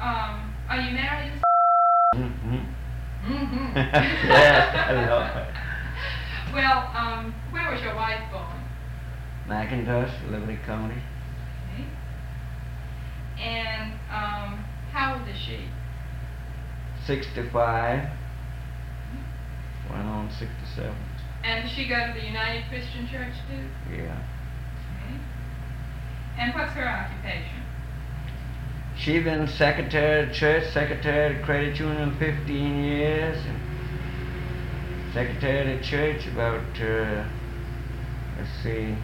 Are you married? Mm-hmm. Mm-hmm. Yes, hello. Well, where was your wife born? Macintosh, Liberty County. Okay. And how old is she? 65. Went on 67. And does she go to the United Christian Church too? Yeah. Okay. And what's her occupation? She been secretary of church, secretary of the credit union 15 years, and secretary of the church about, let's see,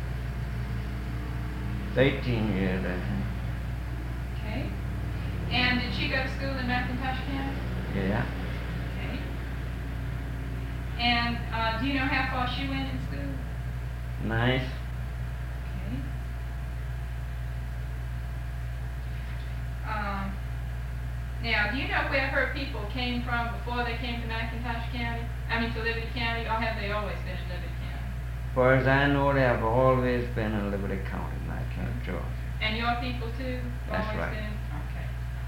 18 years, I think. Okay. And did she go to school in McIntosh County? Yeah. Okay. And do you know how far she went in school? Nice. Okay. Now, do you know where her people came from before they came to McIntosh County? I mean, to Liberty County, or have they always been in Liberty County? As far as I know, they have always been in Liberty County, Georgia. And your people too? That's Always right. been? Okay.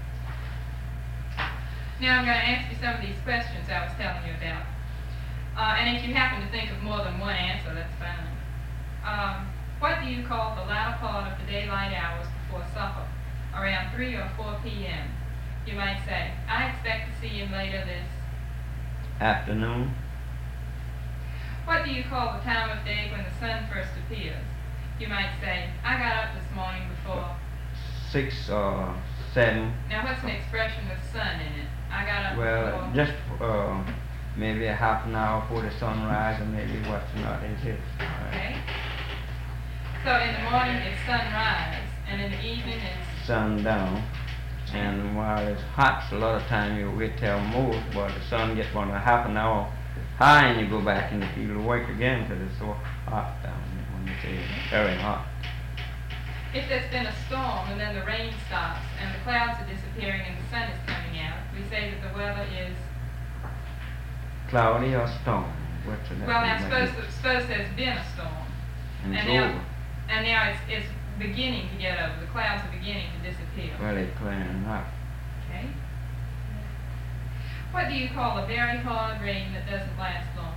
Now I'm going to ask you some of these questions I was telling you about. And if you happen to think of more than one answer, that's fine. What do you call the latter part of the daylight hours before supper, around 3 or 4 p.m.? You might say, I expect to see him later this Afternoon. What do you call the time of day when the sun first appears? You might say, I got up this morning before. 6 or 7. Now what's an expression with sun in it? I got up Well, before. just maybe a half an hour before the sunrise, or maybe what's not is it. Okay. So in the morning it's sunrise, and in the evening it's Sundown. And while it's hot, so a lot of time you wait till most, but the sun gets about a half an hour high, and you go back and you feel awake again because it's so hot down there when it's very hot. If there's been a storm and then the rain stops and the clouds are disappearing and the sun is coming out, we say that the weather is. Cloudy or storm? What's the Well, now suppose there's been a storm, And it's now, over. and now it's beginning to get over. The clouds are beginning to disappear. Well, it's clearing up. Okay. What do you call a very hard rain that doesn't last long?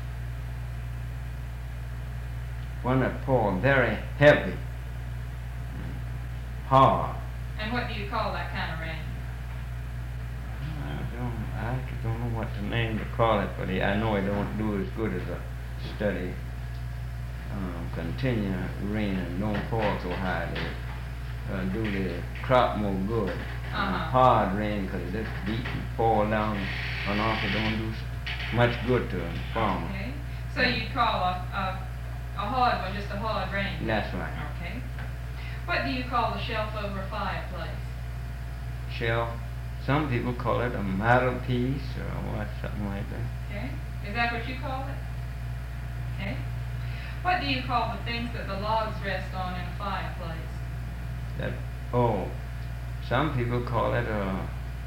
One that pour very heavy, hard. And what do you call that kind of rain? I don't know what the name to call it, but I know it don't do as good as a steady, continuous rain and don't fall so high that it do the crop more good. Hard rain, because it just beat and fall down and off, it don't do much good to the farmer. Okay. So you'd call a hard one just a hard rain? That's right. Okay. What do you call the shelf over a fireplace? Shelf. Some people call it a mantelpiece or what, something like that. Okay. Is that what you call it? Okay. What do you call the things that the logs rest on in a fireplace? That, some people call it a,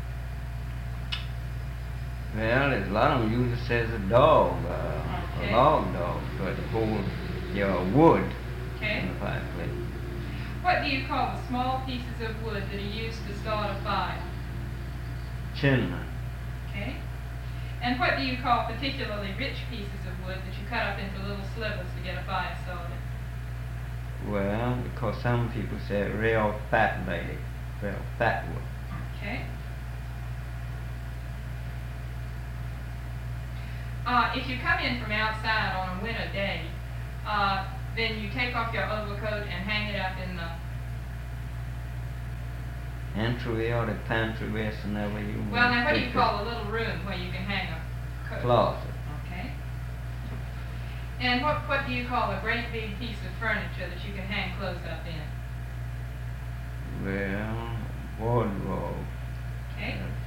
well, there's a lot of them use it as a dog, Okay. a log dog, but it holds your wood Okay. in the fireplace. What do you call the small pieces of wood that are used to start a fire? Chinman. Okay. And what do you call particularly rich pieces of wood that you cut up into little slivers to get a fire started? Well, because some people say real fat lady, real fat wood. Okay. If you come in from outside on a winter day, then you take off your overcoat and hang it up in the Entryway or the pantry, whenever you well, now what do you call a little room where you can hang a coat? closet. Okay. And what do you call a great big piece of furniture that you can hang clothes up in? Well, wardrobe. Okay.